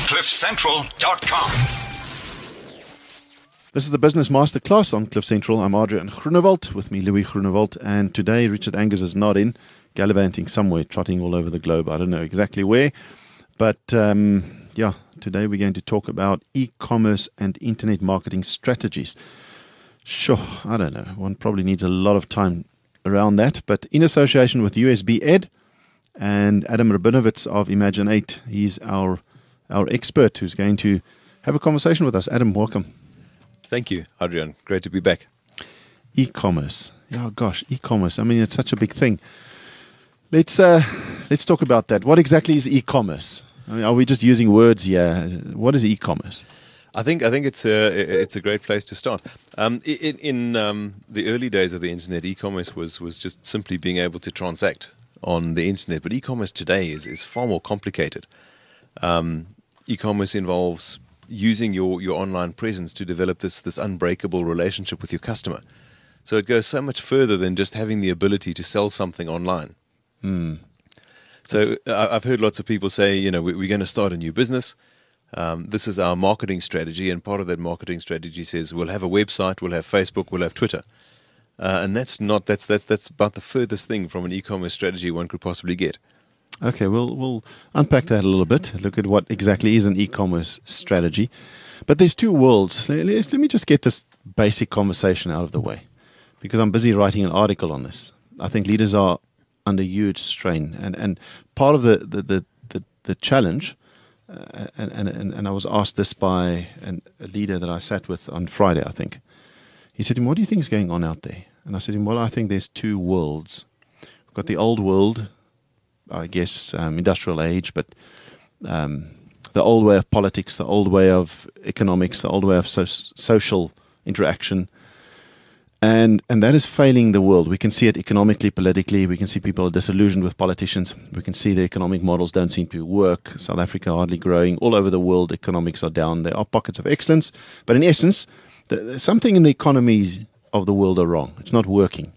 CliffCentral.com. This is the Business Masterclass on Cliff Central. I'm Adrian Groenewald, with me Louis Groenewald, and today Richard Angus is not in, gallivanting somewhere, trotting all over the globe. I don't know exactly where, but today we're going to talk about e-commerce and internet marketing strategies. Sure, I don't know. One probably needs a lot of time around that, but in association with USB Ed and Adam Rabinovitz of Imagine8, he's our expert who's going to have a conversation with us. Adam, welcome. Thank you, Adrian. Great to be back. E-commerce. Oh gosh, e-commerce. I mean, it's such a big thing. Let's talk about that. What exactly is e-commerce? I mean, are we just using words here? What is e-commerce? I think it's a great place to start. In the early days of the internet, e-commerce was just simply being able to transact on the internet. But e-commerce today is far more complicated. E-commerce involves using your online presence to develop this unbreakable relationship with your customer. So it goes so much further than just having the ability to sell something online. So I've heard lots of people say, we're going to start a new business. This is our marketing strategy, and part of that marketing strategy says we'll have a website, we'll have Facebook, we'll have Twitter. And that's about the furthest thing from an e-commerce strategy one could possibly get. Okay, we'll unpack that a little bit, look at what exactly is an e-commerce strategy. But there's two worlds. Let me just get this basic conversation out of the way, because I'm busy writing an article on this. I think leaders are under huge strain, and part of the challenge, and I was asked this by a leader that I sat with on Friday, I think. He said to me, "What do you think is going on out there?" And I said to him, "Well, I think there's two worlds. We've got the old world, I guess, industrial age, but the old way of politics, the old way of economics, the old way of social interaction, and that is failing the world. We can see it economically, politically. We can see people are disillusioned with politicians. We can see the economic models don't seem to work. South Africa hardly growing. All over the world, economics are down. There are pockets of excellence, but in essence, something in the economies of the world are wrong. It's not working.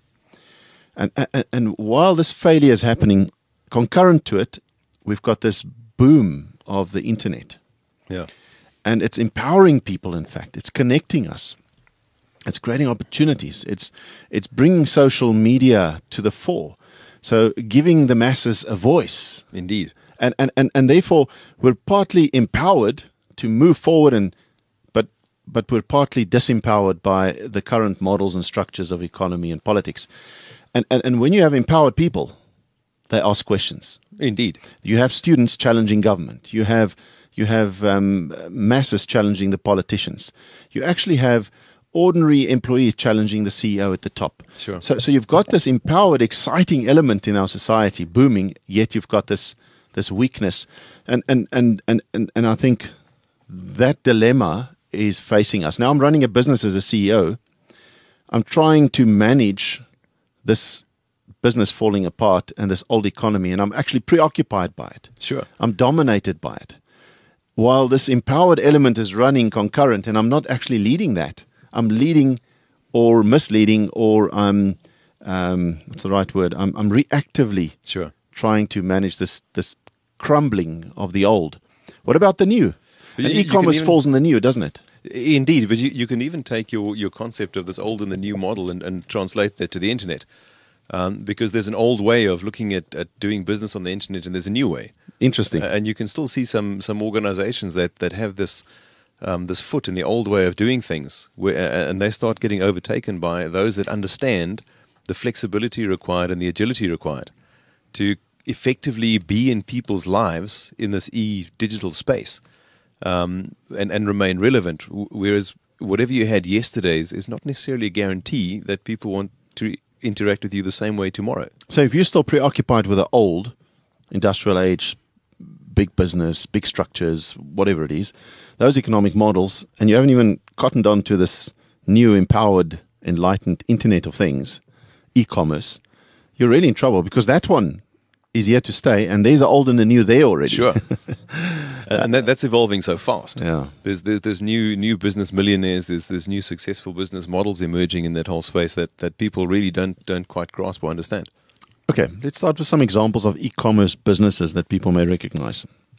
And while this failure is happening, concurrent to it, we've got this boom of the internet. Yeah. And it's empowering people, in fact. It's connecting us. It's creating opportunities. It's bringing social media to the fore. So giving the masses a voice. Indeed. And therefore, we're partly empowered to move forward, but we're partly disempowered by the current models and structures of economy and politics. And when you have empowered people, they ask questions. Indeed. You have students challenging government. You have masses challenging the politicians. You actually have ordinary employees challenging the CEO at the top. Sure. So you've got this empowered, exciting element in our society booming, yet you've got this weakness. And I think that dilemma is facing us. Now, I'm running a business as a CEO. I'm trying to manage this business falling apart and this old economy, and I'm actually preoccupied by it. Sure. I'm dominated by it. While this empowered element is running concurrent, and I'm not actually leading that. I'm leading or misleading, or I'm what's the right word? I'm reactively trying to manage this crumbling of the old. What about the new? And e-commerce falls in the new, doesn't it? Indeed, but you can even take your concept of this old and the new model and translate that to the internet. Because there's an old way of looking at doing business on the internet, and there's a new way. Interesting. And you can still see some organizations that have this foot in the old way of doing things, and they start getting overtaken by those that understand the flexibility required and the agility required to effectively be in people's lives in this digital space, and remain relevant. Whereas whatever you had yesterday is not necessarily a guarantee that people want to interact with you the same way tomorrow. So if you're still preoccupied with the old industrial age, big business, big structures, whatever it is, those economic models, and you haven't even cottoned on to this new, empowered, enlightened Internet of Things, e-commerce, you're really in trouble, because that one is here to stay, and there's the old and the new there already. Sure. And that's evolving so fast. Yeah. There's new business millionaires, there's new successful business models emerging in that whole space that people really don't quite grasp or understand. Okay, let's start with some examples of e-commerce businesses that people may recognize.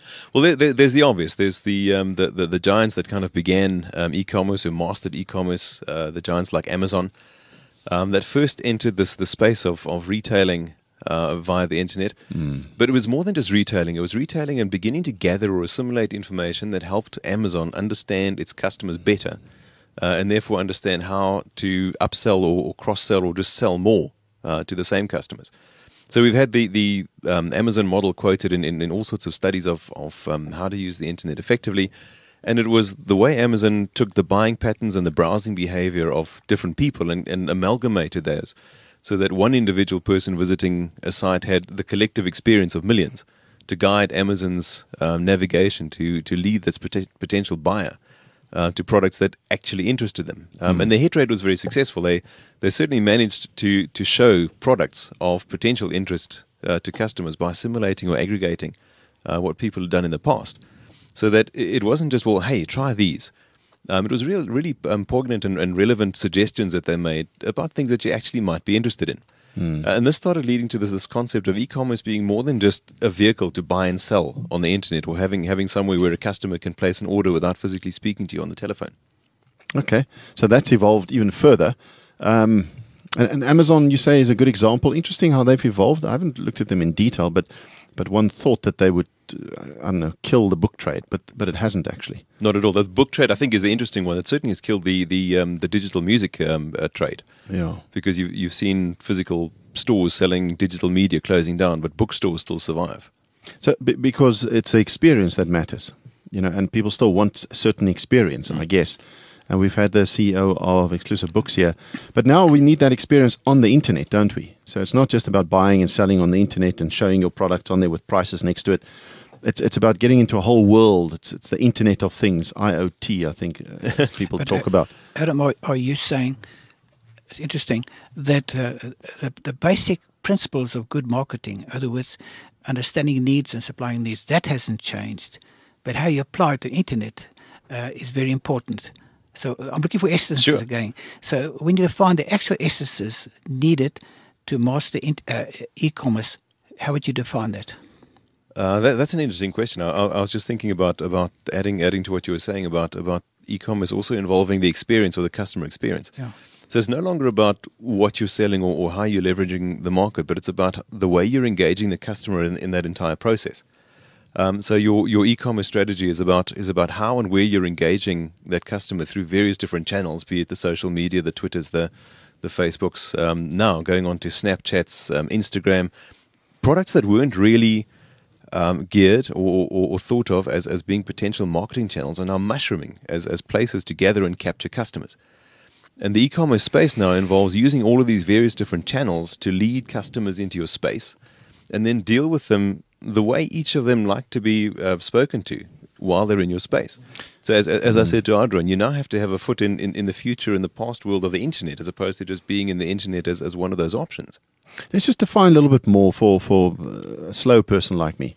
Well, there's the obvious. There's the giants that kind of began e-commerce, who mastered e-commerce. The giants like Amazon that first entered the space of retailing via the internet. But it was more than just retailing. It was retailing and beginning to gather or assimilate information that helped Amazon understand its customers better, and therefore understand how to upsell or cross-sell or just sell more to the same customers. So we've had the Amazon model quoted in all sorts of studies of how to use the internet effectively. And it was the way Amazon took the buying patterns and the browsing behavior of different people and amalgamated those, so that one individual person visiting a site had the collective experience of millions to guide Amazon's navigation to lead this potential buyer to products that actually interested them. And their hit rate was very successful. They certainly managed to show products of potential interest to customers by simulating or aggregating what people had done in the past. So that it wasn't just, well, hey, try these. It was really poignant and relevant suggestions that they made about things that you actually might be interested in. And this started leading to this concept of e-commerce being more than just a vehicle to buy and sell on the internet, or having somewhere where a customer can place an order without physically speaking to you on the telephone. Okay, so that's evolved even further. And Amazon, you say, is a good example. Interesting how they've evolved. I haven't looked at them in detail, but one thought that they would, I don't know, kill the book trade, but it hasn't actually. Not at all. The book trade, I think, is the interesting one. It certainly has killed the digital music trade. Yeah. Because you've seen physical stores selling digital media closing down, but bookstores still survive. So because it's the experience that matters, and people still want a certain experience, I guess. And we've had the CEO of Exclusive Books here. But now we need that experience on the internet, don't we? So it's not just about buying and selling on the internet and showing your products on there with prices next to it. It's about getting into a whole world. It's the Internet of Things, IoT, I think people talk about. Adam, are you saying, it's interesting, that the basic principles of good marketing, in other words, understanding needs and supplying needs, that hasn't changed. But how you apply it to the internet is very important. So I'm looking for essences again. So we need to find the actual essences needed to master e-commerce. How would you define that? That's an interesting question. I was just thinking about adding to what you were saying about e-commerce also involving the experience or the customer experience. Yeah. So it's no longer about what you're selling or how you're leveraging the market, but it's about the way you're engaging the customer in that entire process. So your e-commerce strategy is about how and where you're engaging that customer through various different channels, be it the social media, the Twitters, the Facebooks, now going on to Snapchats, Instagram, products that weren't really geared or thought of as being potential marketing channels are now mushrooming as places to gather and capture customers. And the e-commerce space now involves using all of these various different channels to lead customers into your space and then deal with them the way each of them like to be spoken to while they're in your space. So as I said to Adrian, you now have to have a foot in the future, in the past world of the internet, as opposed to just being in the internet as one of those options. Let's just define a little bit more for a slow person like me.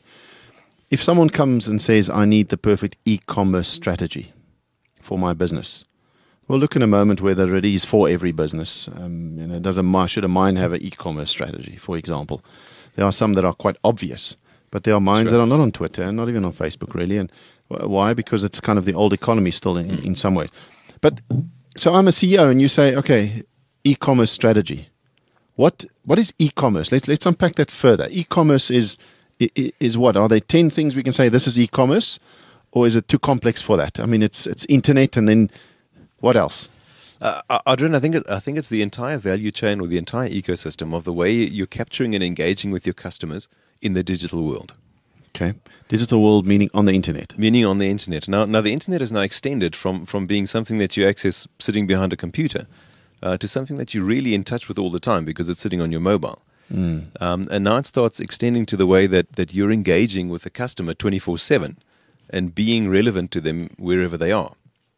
If someone comes and says, I need the perfect e-commerce strategy for my business, we'll look in a moment whether it is for every business. Should a mine have an e-commerce strategy, for example? There are some that are quite obvious, but there are mines that are not on Twitter and not even on Facebook, really. And why? Because it's kind of the old economy still in some way. But so I'm a CEO, and you say, okay, e-commerce strategy. What is e-commerce? Let's unpack that further. E-commerce is what? Are there 10 things we can say this is e-commerce, or is it too complex for that? I mean, it's internet, and then what else? Adrian, I think it's the entire value chain or the entire ecosystem of the way you're capturing and engaging with your customers in the digital world. Okay. Digital world meaning on the internet. Meaning on the internet. Now the internet is now extended from being something that you access sitting behind a computer to something that you're really in touch with all the time because it's sitting on your mobile. And now it starts extending to the way that you're engaging with the customer 24/7 and being relevant to them wherever they are.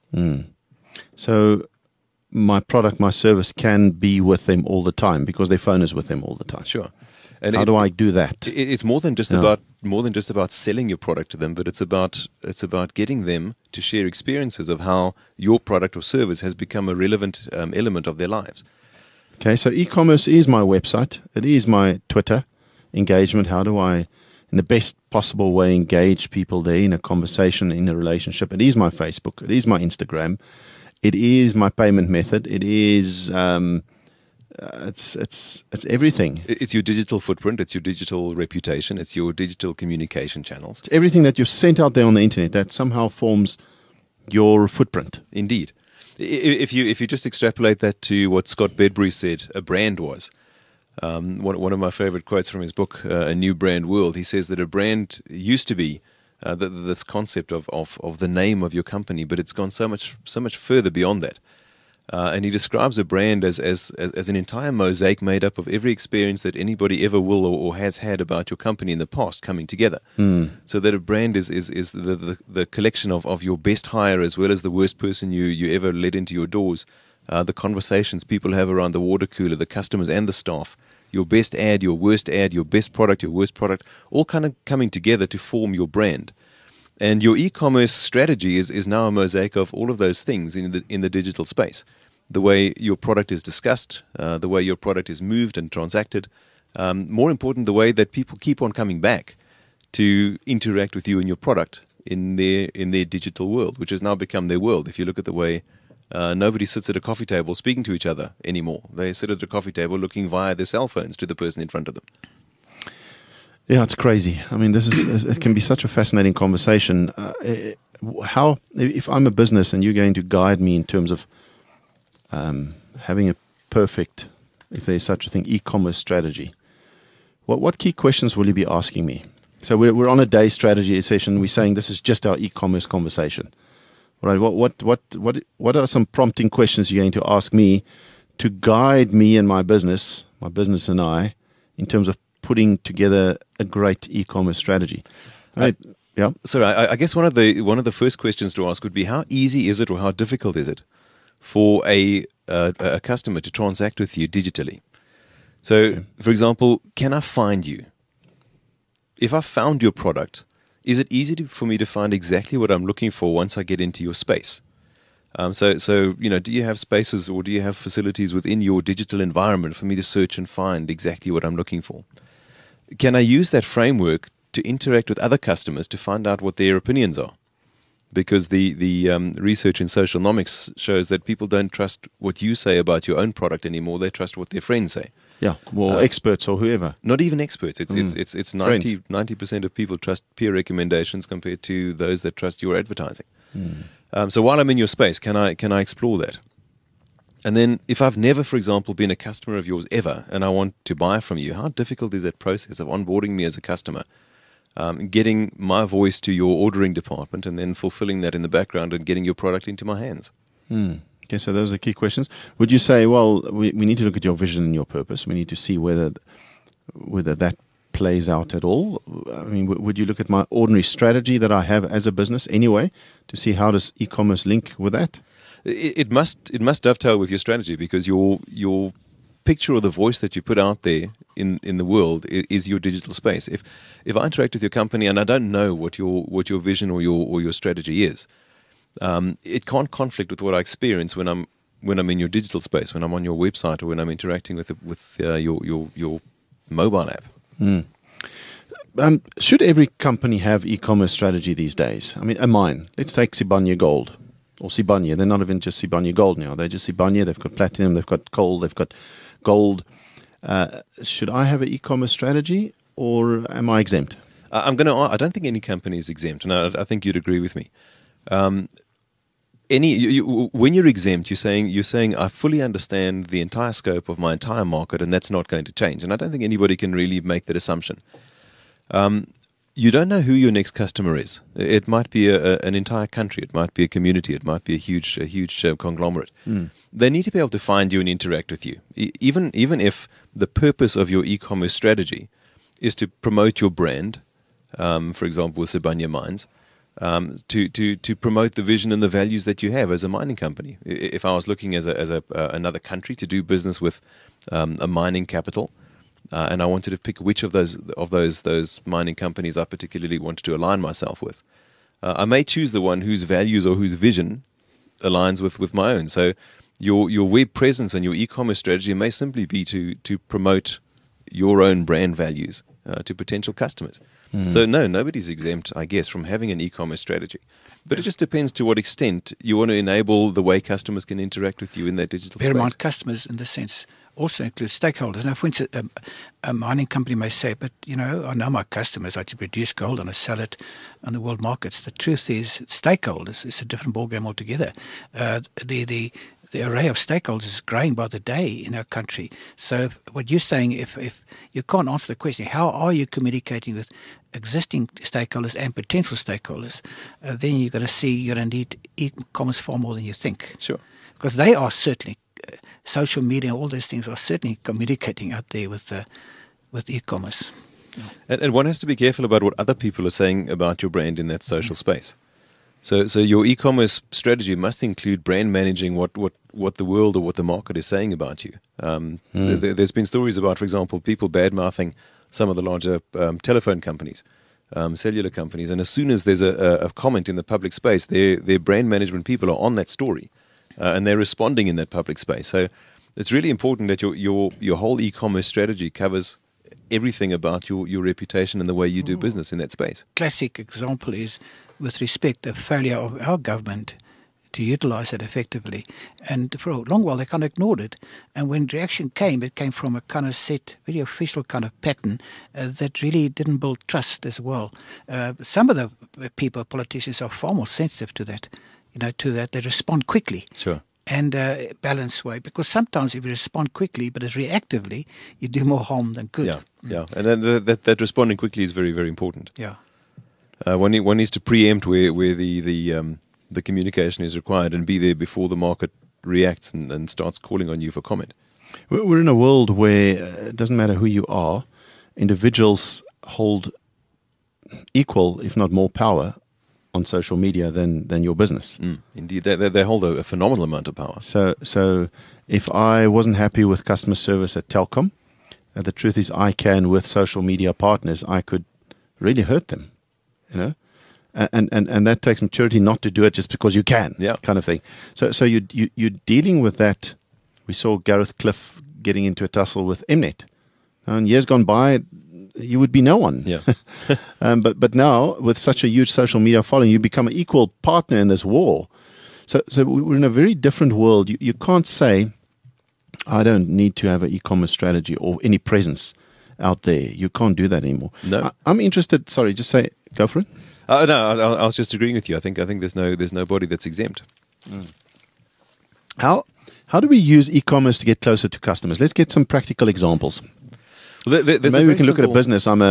So my product, my service can be with them all the time because their phone is with them all the time. Sure. And how do I do that? It's more than just about selling your product to them, but it's about getting them to share experiences of how your product or service has become a relevant element of their lives. Okay, so e-commerce is my website. It is my Twitter engagement. How do I in the best possible way engage people there in a conversation, in a relationship. It is my Facebook. It is my Instagram. It is my payment method. It is it's everything. It's your digital footprint. It's your digital reputation. It's your digital communication channels. It's everything that you've sent out there on the internet that somehow forms your footprint. Indeed. If you just extrapolate that to what Scott Bedbury said a brand was, one of my favorite quotes from his book, A New Brand World, he says that a brand used to be this concept of the name of your company, but it's gone so much further beyond that. And he describes a brand as an entire mosaic made up of every experience that anybody ever will or has had about your company in the past coming together. So that a brand is the collection of your best hire as well as the worst person you ever let into your doors, the conversations people have around the water cooler, the customers and the staff, your best ad, your worst ad, your best product, your worst product, all kind of coming together to form your brand. And your e-commerce strategy is now a mosaic of all of those things in the digital space. The way your product is discussed, the way your product is moved and transacted. More important, the way that people keep on coming back to interact with you and your product in their digital world, which has now become their world. If you look at the way nobody sits at a coffee table speaking to each other anymore. They sit at a coffee table looking via their cell phones to the person in front of them. Yeah, it's crazy. I mean, it can be such a fascinating conversation. How, if I'm a business and you're going to guide me in terms of having a perfect, if there's such a thing, e-commerce strategy, what key questions will you be asking me? So we're on a day strategy session. We're saying this is just our e-commerce conversation. Right? What are some prompting questions you're going to ask me to guide me and my business and I, in terms of putting together a great e-commerce strategy? Right. Yeah. Sorry, I guess one of the first questions to ask would be, how easy is it or how difficult is it for a customer to transact with you digitally? So, okay. For example, can I find you? If I found your product, is it easy for me to find exactly what I'm looking for once I get into your space? So do you have spaces or do you have facilities within your digital environment for me to search and find exactly what I'm looking for? Can I use that framework to interact with other customers to find out what their opinions are? Because the research in socialnomics shows that people don't trust what you say about your own product anymore. They trust what their friends say. Yeah, well, experts or whoever. Not even experts. It's 90% of people trust peer recommendations compared to those that trust your advertising. So while I'm in your space, can I explore that? And then if I've never, for example, been a customer of yours ever and I want to buy from you, how difficult is that process of onboarding me as a customer, getting my voice to your ordering department and then fulfilling that in the background and getting your product into my hands? Okay, so those are key questions. Would you say, well, we need to look at your vision and your purpose. We need to see whether that plays out at all? I mean, would you look at my ordinary strategy that I have as a business anyway to see how does e-commerce link with that? It must dovetail with your strategy, because your picture or the voice that you put out there in the world is your digital space. If I interact with your company and I don't know what your vision or your strategy is, it can't conflict with what I experience when I'm in your digital space, when I'm on your website, or when I'm interacting with your mobile app. Should every company have e-commerce strategy these days? I mean, mine. Let's take Sibanye Gold or Sibanye. They're not even just Sibanye Gold now. They're just Sibanye. They've got platinum. They've got coal. They've got gold. Should I have an e-commerce strategy, or am I exempt? I don't think any company is exempt, and I think you'd agree with me. When you're exempt, you're saying I fully understand the entire scope of my entire market, and that's not going to change. And I don't think anybody can really make that assumption. You don't know who your next customer is. It might be an entire country. It might be a community. It might be a huge conglomerate. They need to be able to find you and interact with you, even if the purpose of your e-commerce strategy is to promote your brand. For example, with Sibanye Mines. To promote the vision and the values that you have as a mining company. If I was looking as another country to do business with a mining capital, and I wanted to pick which of those mining companies I particularly wanted to align myself with, I may choose the one whose values or whose vision aligns with my own. So your web presence and your e-commerce strategy may simply be to promote your own brand values to potential customers. So no, nobody's exempt, I guess, from having an e-commerce strategy. But it just depends to what extent you want to enable the way customers can interact with you in that digital Bear in space. mind, customers in this sense also include stakeholders. Now, for instance, a mining company may say, but, I know my customers like to produce gold and I sell it on the world markets. The truth is stakeholders is a different ballgame altogether. The array of stakeholders is growing by the day in our country. So what you're saying, if you can't answer the question, how are you communicating with existing stakeholders and potential stakeholders, then you're going to see you're going to need e-commerce far more than you think. Sure. Because they are certainly, social media, all those things are certainly communicating out there with e-commerce. And one has to be careful about what other people are saying about your brand in that social space. So your e-commerce strategy must include brand managing what the world or what the market is saying about you. There's been stories about, for example, people bad-mouthing some of the larger telephone companies, cellular companies, and as soon as there's a comment in the public space, their brand management people are on that story, and they're responding in that public space. So it's really important that your whole e-commerce strategy covers everything about your reputation and the way you do business in that space. Classic example is, with respect, the failure of our government to utilize it effectively. And for a long while, they kind of ignored it. And when reaction came, it came from a kind of set, very official kind of pattern that really didn't build trust as well. Some of the politicians, are far more sensitive to that. They respond quickly. Sure. And balanced way, because sometimes if you respond quickly but as reactively, you do more harm than good. Yeah, and then that responding quickly is very, very important. Yeah. One needs to preempt where the communication is required and be there before the market reacts and starts calling on you for comment. We're in a world where it doesn't matter who you are, individuals hold equal, if not more, power on social media than your business. Indeed, they hold a phenomenal amount of power. So if I wasn't happy with customer service at Telkom, the truth is I can, with social media partners, I could really hurt them, and that takes maturity not to do it just because you can, kind of thing. So you're dealing with that. We saw Gareth Cliff getting into a tussle with Mnet. And years gone by, you would be no one. Yeah. But now, with such a huge social media following, you become an equal partner in this war. So we're in a very different world. You can't say, I don't need to have an e-commerce strategy or any presence out there. You can't do that anymore. No. I'm interested. Sorry, just say, go for it. No, I was just agreeing with you. I think there's nobody that's exempt. How do we use e-commerce to get closer to customers? Let's get some practical examples. Maybe we can look at a business. I'm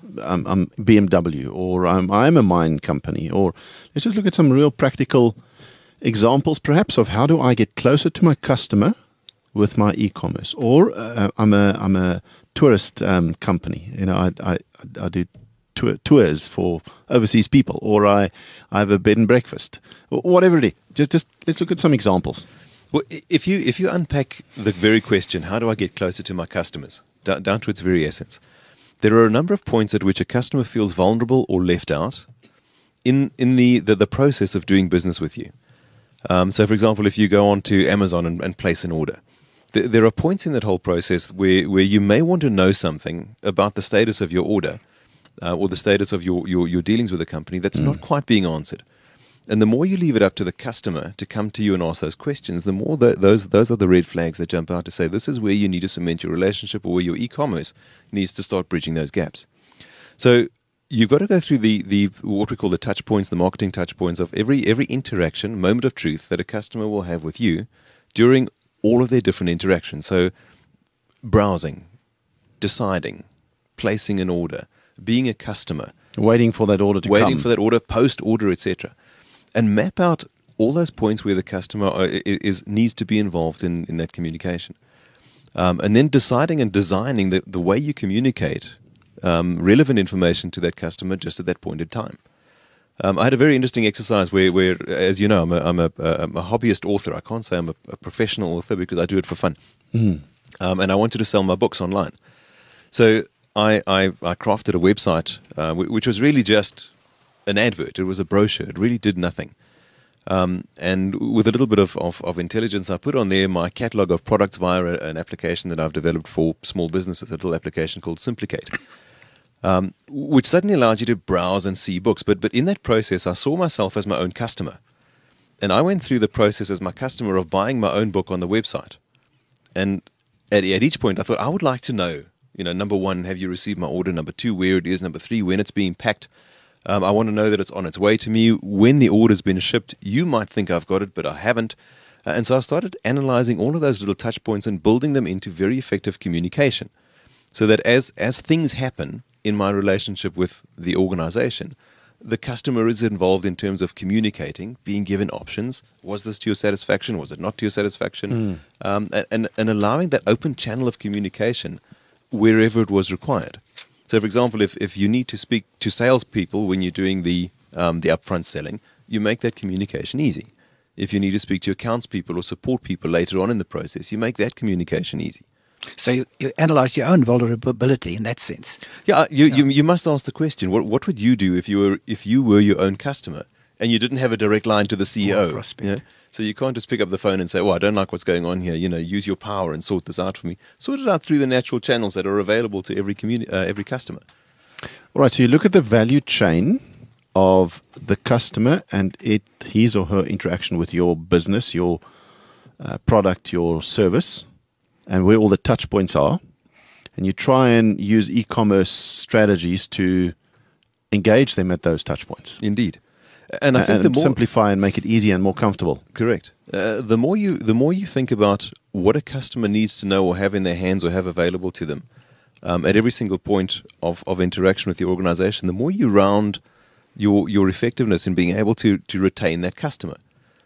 BMW, or I'm a mine company, or let's just look at some real practical examples, perhaps, of how do I get closer to my customer with my e-commerce. Or I'm a tourist company. I do tours for overseas people, or I have a bed and breakfast, or whatever it is. Just let's look at some examples. Well, if you unpack the very question, how do I get closer to my customers, down to its very essence, there are a number of points at which a customer feels vulnerable or left out in the process of doing business with you. So, for example, if you go on to Amazon and place an order, there are points in that whole process where you may want to know something about the status of your order or the status of your dealings with the company that's not quite being answered. And the more you leave it up to the customer to come to you and ask those questions, the more those are the red flags that jump out to say this is where you need to cement your relationship, or where your e-commerce needs to start bridging those gaps. So you've got to go through the what we call the touch points, the marketing touch points of every interaction, moment of truth that a customer will have with you during all of their different interactions. So browsing, deciding, placing an order, being a customer, waiting for that order to come, waiting for that order, post-order, etc. And map out all those points where the customer needs to be involved in that communication. And then deciding and designing the way you communicate relevant information to that customer just at that point in time. I had a very interesting exercise where as you know, I'm a hobbyist author. I can't say I'm a professional author because I do it for fun. And I wanted to sell my books online. So I crafted a website which was really just an advert. It was a brochure. It really did nothing. And with a little bit of intelligence, I put on there my catalog of products via an application that I've developed for small businesses, a little application called Simplicate. which suddenly allowed you to browse and see books. But in that process, I saw myself as my own customer. And I went through the process as my customer of buying my own book on the website. And at each point, I thought, I would like to know, number one, have you received my order? Number two, where it is? Number three, when it's being packed. I want to know that it's on its way to me. When the order's been shipped, you might think I've got it, but I haven't. And so I started analyzing all of those little touch points and building them into very effective communication. So that as things happen in my relationship with the organization, the customer is involved in terms of communicating, being given options. Was this to your satisfaction? Was it not to your satisfaction? And allowing that open channel of communication wherever it was required. So, for example, if you need to speak to salespeople when you're doing the upfront selling, you make that communication easy. If you need to speak to accounts people or support people later on in the process, you make that communication easy. So you analyze your own vulnerability in that sense. Yeah, you must ask the question: what would you do if you were your own customer and you didn't have a direct line to the CEO? Prospect. So you can't just pick up the phone and say, "Well, I don't like what's going on here. Use your power and sort this out for me." Sort it out through the natural channels that are available to every customer. All right. So you look at the value chain of the customer and his or her interaction with your business, your product, your service, and where all the touch points are, and you try and use e-commerce strategies to engage them at those touch points. Indeed, and I think the more simplify and make it easier and more comfortable. Correct. The more you think about what a customer needs to know or have in their hands or have available to them at every single point of interaction with the organization, the more you round your effectiveness in being able to retain that customer.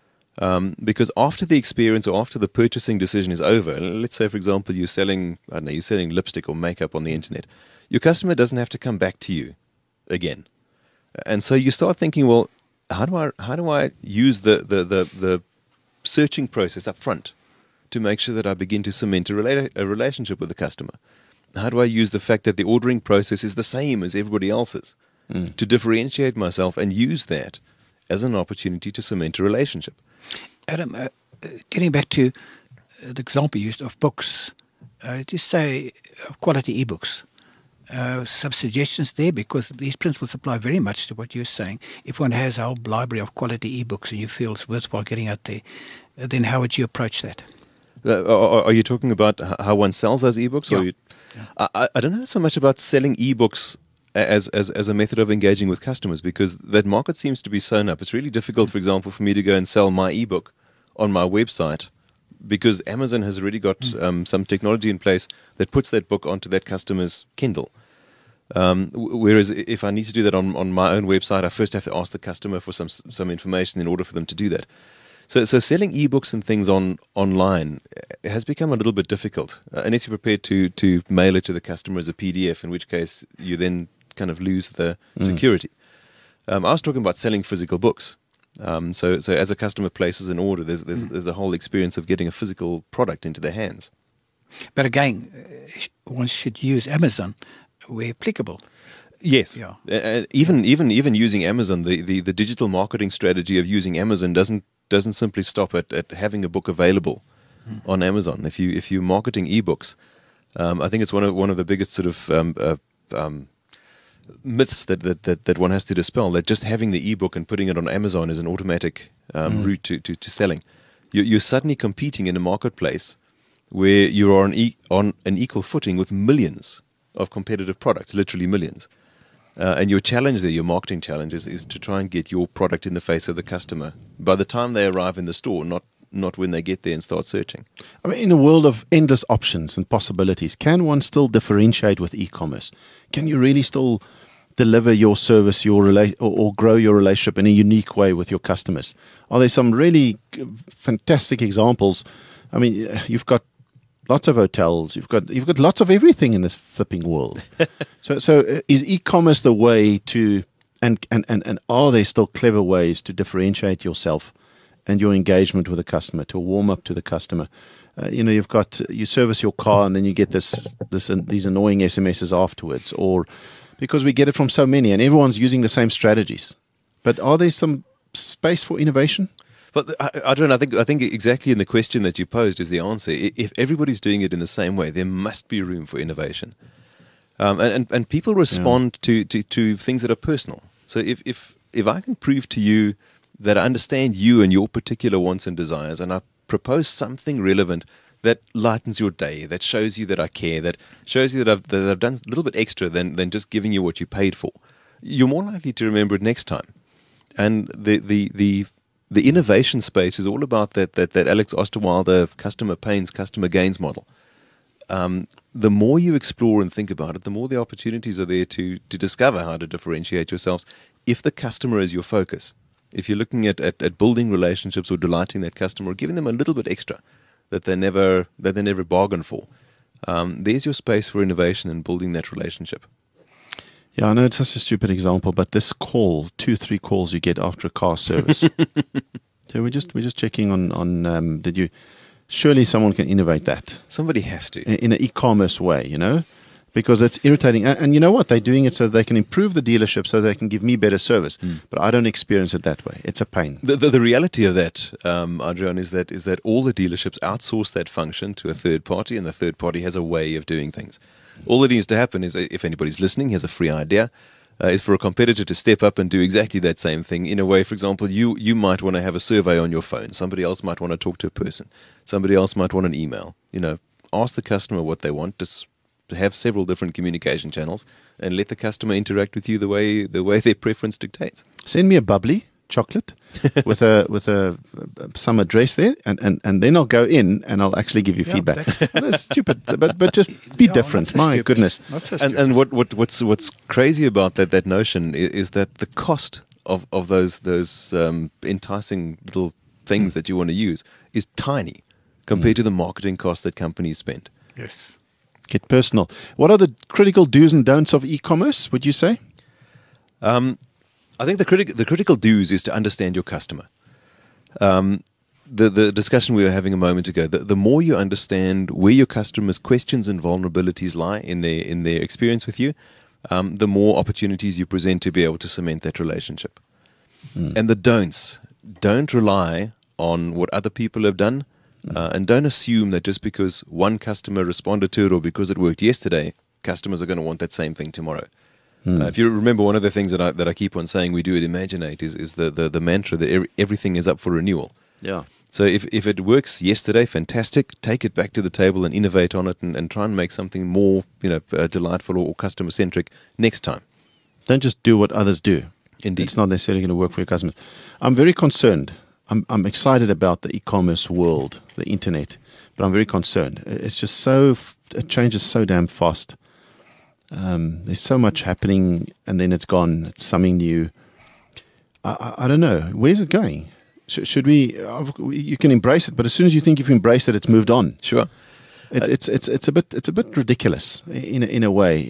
Because after the experience or after the purchasing decision is over, let's say, for example, you're selling lipstick or makeup on the internet, your customer doesn't have to come back to you again. And so you start thinking, well, how do I use the searching process up front to make sure that I begin to cement a relationship with the customer? How do I use the fact that the ordering process is the same as everybody else's to differentiate myself and use that as an opportunity to cement a relationship? Adam, getting back to the example used of books, just say quality ebooks. Some suggestions there, because these principles apply very much to what you're saying. If one has a whole library of quality ebooks and you feel it's worthwhile getting out there, then how would you approach that? Are you talking about how one sells those ebooks? Yeah. Or I don't know so much about selling ebooks as a method of engaging with customers, because that market seems to be sewn up. It's really difficult, for example, for me to go and sell my ebook on my website, because Amazon has already got some technology in place that puts that book onto that customer's Kindle. Whereas if I need to do that on my own website, I first have to ask the customer for some information in order for them to do that. So selling ebooks and things online has become a little bit difficult, unless you're prepared to mail it to the customer as a PDF, in which case you then kind of lose the security. I was talking about selling physical books. So as a customer places an order, there's a whole experience of getting a physical product into their hands. But again, one should use Amazon where applicable. Yes. Yeah. Even using Amazon, the digital marketing strategy of using Amazon doesn't simply stop at having a book available on Amazon. If you're marketing ebooks, I think it's one of the biggest sort of myths that one has to dispel, that just having the ebook and putting it on Amazon is an automatic route to selling. You're suddenly competing in a marketplace where you are on an equal footing with millions of competitive products, literally millions. And your challenge there, your marketing challenge, is to try and get your product in the face of the customer by the time they arrive in the store, not when they get there and start searching. I mean, in a world of endless options and possibilities, can one still differentiate with e-commerce? Can you really still deliver your service, or grow your relationship in a unique way with your customers? Are there some really fantastic examples? I mean, you've got lots of hotels. You've got lots of everything in this flipping world. So is e-commerce the way to, and are there still clever ways to differentiate yourself and your engagement with the customer, to warm up to the customer? You service your car and then you get these annoying SMSs afterwards, or because we get it from so many and everyone's using the same strategies. But are there some space for innovation? But I don't know. I think exactly in the question that you posed is the answer. If everybody's doing it in the same way, there must be room for innovation. And people respond to things that are personal. So if I can prove to you that I understand you and your particular wants and desires, and I propose something relevant that lightens your day, that shows you that I care, that shows you that I've done a little bit extra than just giving you what you paid for, you're more likely to remember it next time. And the innovation space is all about that Alex Osterwalder customer pains, customer gains model. The more you explore and think about it, the more the opportunities are there to discover how to differentiate yourselves if the customer is your focus. If you're looking at building relationships or delighting that customer or giving them a little bit extra that they never bargained for, there's your space for innovation and building that relationship. Yeah, I know it's such a stupid example, but this call, 2-3 calls you get after a car service. So we're just checking on did you? Surely someone can innovate that. Somebody has to. In an e-commerce way, because it's irritating. And you know what? They're doing it so they can improve the dealership so they can give me better service. But I don't experience it that way. It's a pain. The reality of that, Adrian, is that all the dealerships outsource that function to a third party, and the third party has a way of doing things. All that needs to happen is, if anybody's listening, here's a free idea, is for a competitor to step up and do exactly that same thing. In a way, for example, you might want to have a survey on your phone. Somebody else might want to talk to a person. Somebody else might want an email. Ask the customer what they want. Just have several different communication channels and let the customer interact with you the way their preference dictates. Send me a bubbly chocolate with a some address there, and then I'll go in and I'll actually give you feedback. That's stupid, but just be different. My stupid. goodness. Not so And what's crazy about that notion is that the cost of those enticing little things that you want to use is tiny compared to the marketing cost that companies spend. Yes. Get personal. What are the critical do's and don'ts of e-commerce, would you say? I think the critical do's is to understand your customer. The discussion we were having a moment ago, the more you understand where your customer's questions and vulnerabilities lie in their experience with you, the more opportunities you present to be able to cement that relationship. And the don'ts, don't rely on what other people have done, and don't assume that just because one customer responded to it or because it worked yesterday, customers are going to want that same thing tomorrow. If you remember, one of the things that I keep on saying we do at Imaginate is the mantra that everything is up for renewal. Yeah. So if it works yesterday, fantastic. Take it back to the table and innovate on it and try and make something more delightful or customer centric next time. Don't just do what others do. Indeed. It's not necessarily going to work for your customers. I'm very concerned. I'm excited about the e-commerce world, the internet, but I'm very concerned. It's just it changes so damn fast. There's so much happening, and then it's gone. It's something new. I don't know. Where's it going? Should we? You can embrace it, but as soon as you think you've embraced it, it's moved on. Sure. It's a bit ridiculous in a way.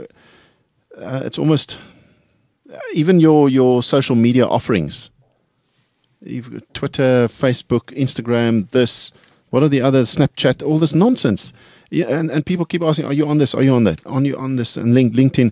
It's almost even your social media offerings. You've got Twitter, Facebook, Instagram, this. What are the others? Snapchat, all this nonsense. Yeah, and people keep asking, are you on this? Are you on that? Are you on this? And LinkedIn.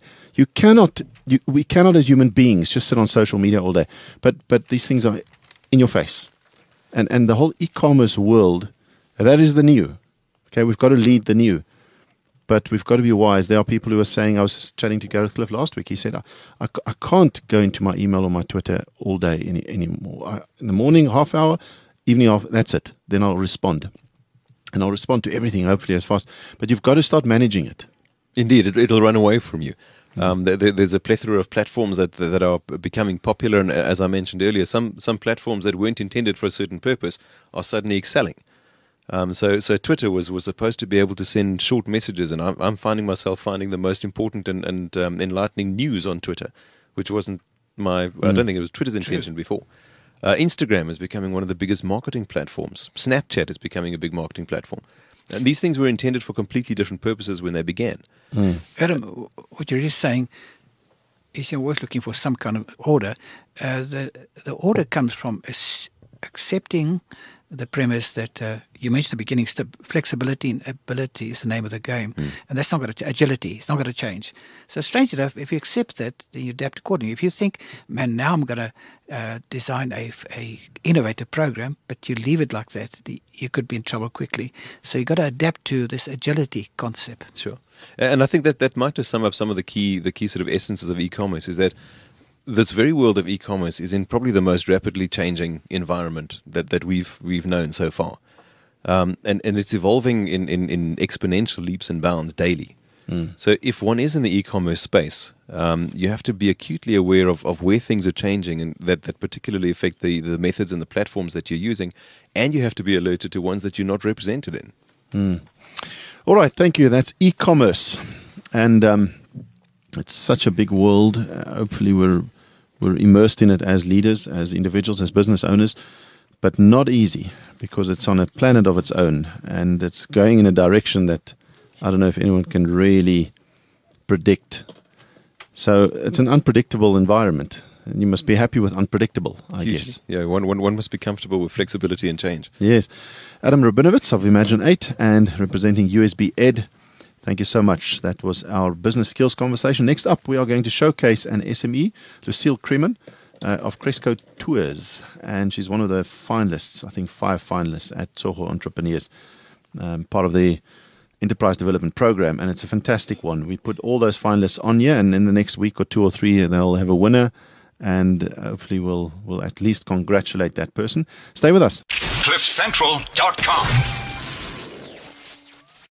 We cannot as human beings just sit on social media all day. But these things are in your face. And the whole e-commerce world, that is the new. Okay, we've got to lead the new. But we've got to be wise. There are people who are saying, I was chatting to Gareth Cliff last week. He said, I can't go into my email or my Twitter all day anymore. In the morning, half hour, evening, half, that's it. Then I'll respond. And I'll respond to everything, hopefully, as fast. But you've got to start managing it. Indeed, it'll run away from you. There's a plethora of platforms that are becoming popular. And as I mentioned earlier, some platforms that weren't intended for a certain purpose are suddenly excelling. So Twitter was supposed to be able to send short messages, and I'm finding myself finding the most important and enlightening news on Twitter, which wasn't I don't think it was Twitter's intention before. Instagram is becoming one of the biggest marketing platforms. Snapchat is becoming a big marketing platform. And these things were intended for completely different purposes when they began. Adam, what you're just saying is you're always looking for some kind of order. The order comes from accepting the premise that you mentioned at the beginning, flexibility and ability is the name of the game. And that's not going to agility. It's not going to change. So strange enough, if you accept that, then you adapt accordingly. If you think, man, now I'm going to design a innovative program, but you leave it like that, you could be in trouble quickly. So you've got to adapt to this agility concept. Sure. And I think that might just sum up some of the key sort of essences of e-commerce is that this very world of e-commerce is in probably the most rapidly changing environment that we've known so far. And it's evolving in exponential leaps and bounds daily. So if one is in the e-commerce space, you have to be acutely aware of where things are changing and that particularly affect the methods and the platforms that you're using, and you have to be alerted to ones that you're not represented in. All right, thank you. That's e-commerce, and it's such a big world. Hopefully, we're immersed in it as leaders, as individuals, as business owners, but not easy because it's on a planet of its own, and it's going in a direction that I don't know if anyone can really predict. So it's an unpredictable environment, and you must be happy with unpredictable, I guess. Yeah, one must be comfortable with flexibility and change. Yes. Adam Rabinovitz of Imagine 8 and representing USB Ed. Thank you so much. That was our business skills conversation. Next up, we are going to showcase an SME, Lucille Kreeman of Cresco Tours. And she's one of the finalists, I think 5 finalists at Tsogo Entrepreneurs, part of the Enterprise Development Program. And it's a fantastic one. We put all those finalists on here, and in the next week or 2 or 3, they'll have a winner. And hopefully we'll at least congratulate that person. Stay with us. CliffCentral.com